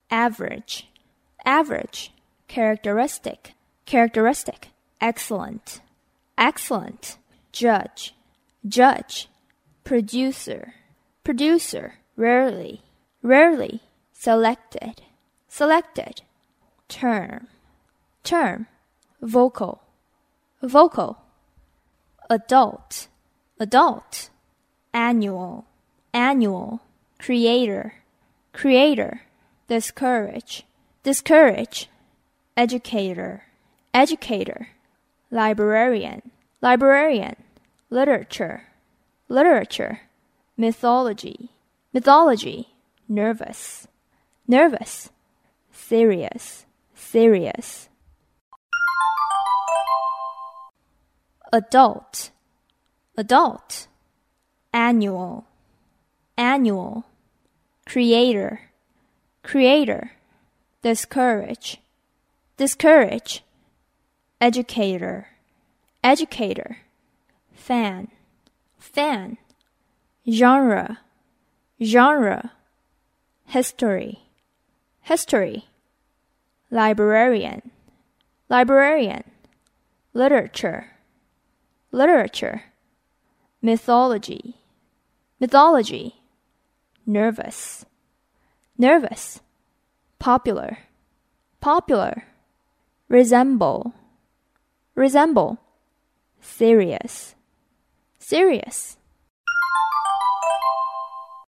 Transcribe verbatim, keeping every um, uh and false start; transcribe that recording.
average, average, characteristic, characteristic, excellent, excellent, judge, judge, producer, producer, rarely, rarely, selected, selected, term, term, vocal, vocal, adult, adult, annual, annual, creator, creator, discourage, discourage, educator, educator, librarian, librarian, literature, literature, mythology, mythology, nervous, nervous, serious, serious. Adult, adult, annual, annual, creator, creator, discourage, discourage, educator, educator, fan, fan, genre, genre, history, history, librarian, librarian, literature, literature, mythology, mythology, nervous, nervous, popular, popular, resemble, resemble, serious, serious.